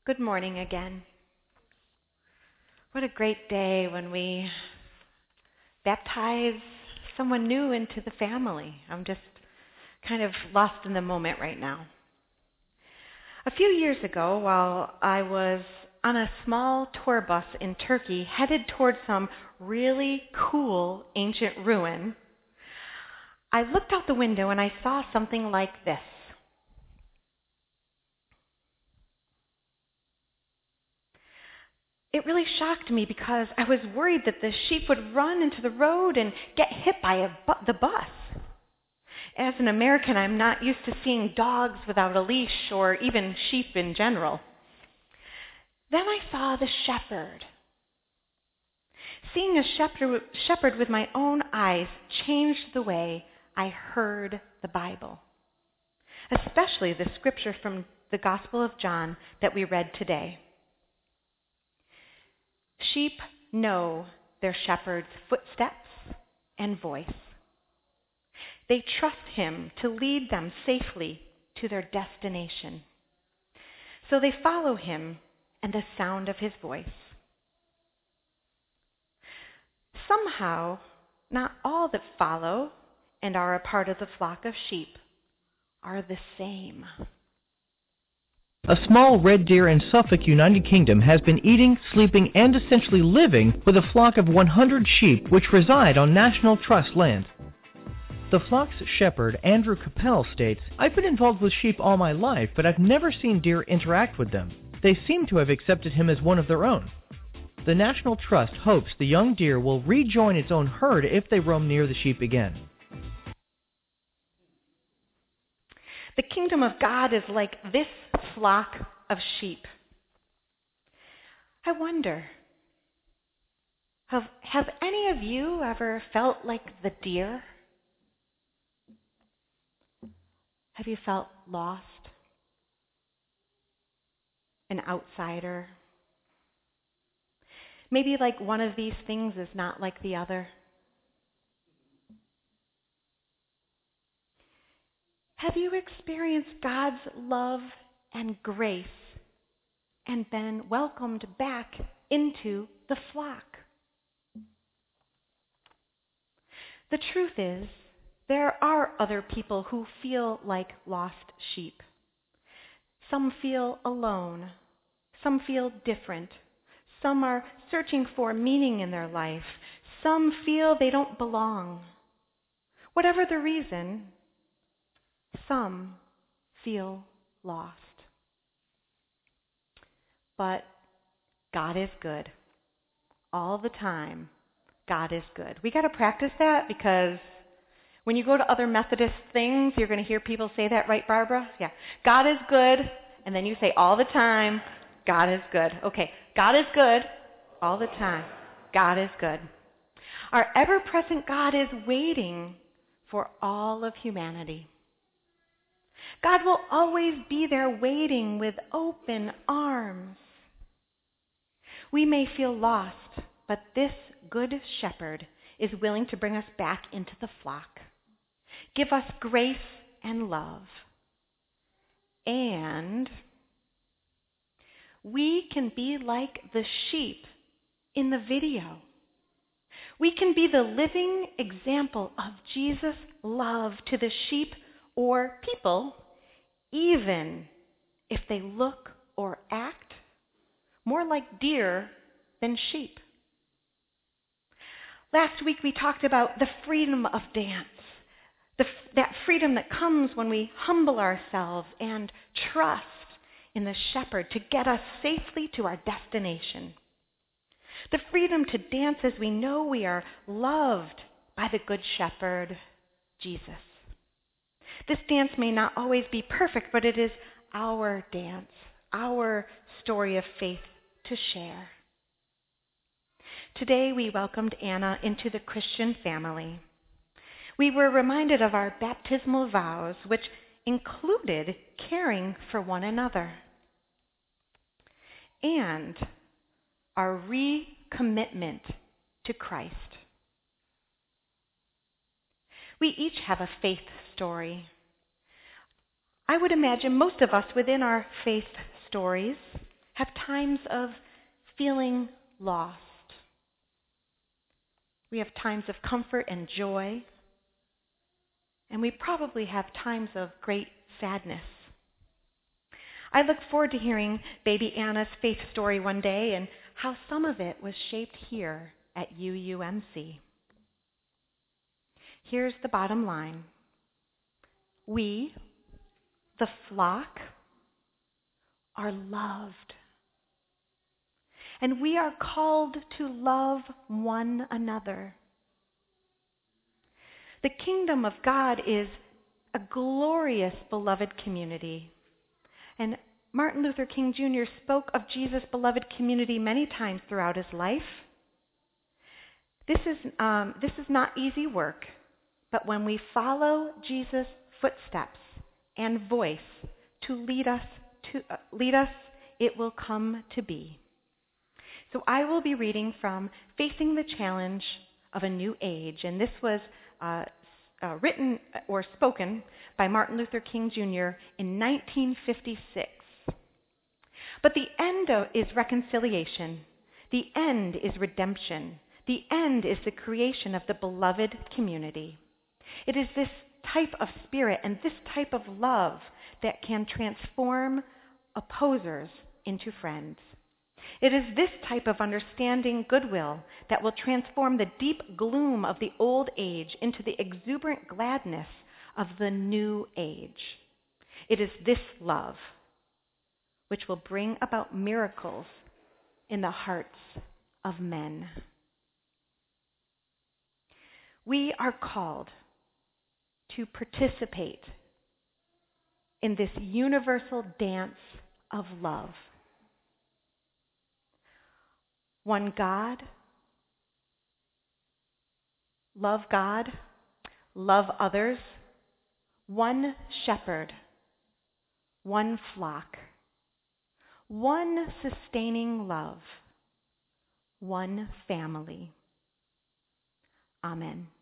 Good morning again. What a great day when we baptize someone new into the family. I'm just kind of lost in the moment right now. A few years ago, while I was on a small tour bus in Turkey headed towards some really cool ancient ruin, I looked out the window and I saw something like this. It really shocked me because I was worried that the sheep would run into the road and get hit by the bus. As an American, I'm not used to seeing dogs without a leash or even sheep in general. Then I saw the shepherd. Seeing a shepherd with my own eyes changed the way I heard the Bible, especially the scripture from the Gospel of John that we read today. Sheep know their shepherd's footsteps and voice. They trust him to lead them safely to their destination. So they follow him and the sound of his voice. Somehow, not all that follow and are a part of the flock of sheep are the same. A small red deer in Suffolk, United Kingdom, has been eating, sleeping, and essentially living with a flock of 100 sheep which reside on National Trust land. The flock's shepherd, Andrew Capel, states, "I've been involved with sheep all my life, but I've never seen deer interact with them. They seem to have accepted him as one of their own." The National Trust hopes the young deer will rejoin its own herd if they roam near the sheep again. The kingdom of God is like this flock of sheep. I wonder, have any of you ever felt like the deer? Have you felt lost? An outsider? Maybe like one of these things is not like the other. Have you experienced God's love and grace and been welcomed back into the flock? The truth is, there are other people who feel like lost sheep. Some feel alone. Some feel different. Some are searching for meaning in their life. Some feel they don't belong. Whatever the reason, some feel lost. But God is good. All the time, God is good. We got to practice that because when you go to other Methodist things, you're going to hear people say that, right, Barbara? Yeah. God is good, and then you say all the time, God is good. Okay, God is good all the time. God is good. Our ever-present God is waiting for all of humanity. God will always be there waiting with open arms. We may feel lost, but this good shepherd is willing to bring us back into the flock, give us grace and love. And we can be like the sheep in the video. We can be the living example of Jesus' love to the sheep or people, even if they look or act more like deer than sheep. Last week we talked about the freedom of dance, that freedom that comes when we humble ourselves and trust in the shepherd to get us safely to our destination. The freedom to dance as we know we are loved by the good shepherd, Jesus. This dance may not always be perfect, but it is our dance, our story of faith to share. Today we welcomed Anna into the Christian family. We were reminded of our baptismal vows, which included caring for one another, and our recommitment to Christ. We each have a faith story. I would imagine most of us within our faith stories have times of feeling lost. We have times of comfort and joy. And we probably have times of great sadness. I look forward to hearing baby Anna's faith story one day and how some of it was shaped here at UUMC. Here's the bottom line. We, the flock, are loved. And we are called to love one another. The kingdom of God is a glorious, beloved community. And Martin Luther King Jr. spoke of Jesus' beloved community many times throughout his life. This is not easy work, but when we follow Jesus' footsteps and voice to lead us, it will come to be. So I will be reading from Facing the Challenge of a New Age, and this was written or spoken by Martin Luther King Jr. in 1956. But the end is reconciliation. The end is redemption. The end is the creation of the beloved community. It is this type of spirit and this type of love that can transform opposers into friends. It is this type of understanding goodwill that will transform the deep gloom of the old age into the exuberant gladness of the new age. It is this love which will bring about miracles in the hearts of men. We are called to participate in this universal dance of love. One God, love others, one shepherd, one flock, one sustaining love, one family. Amen.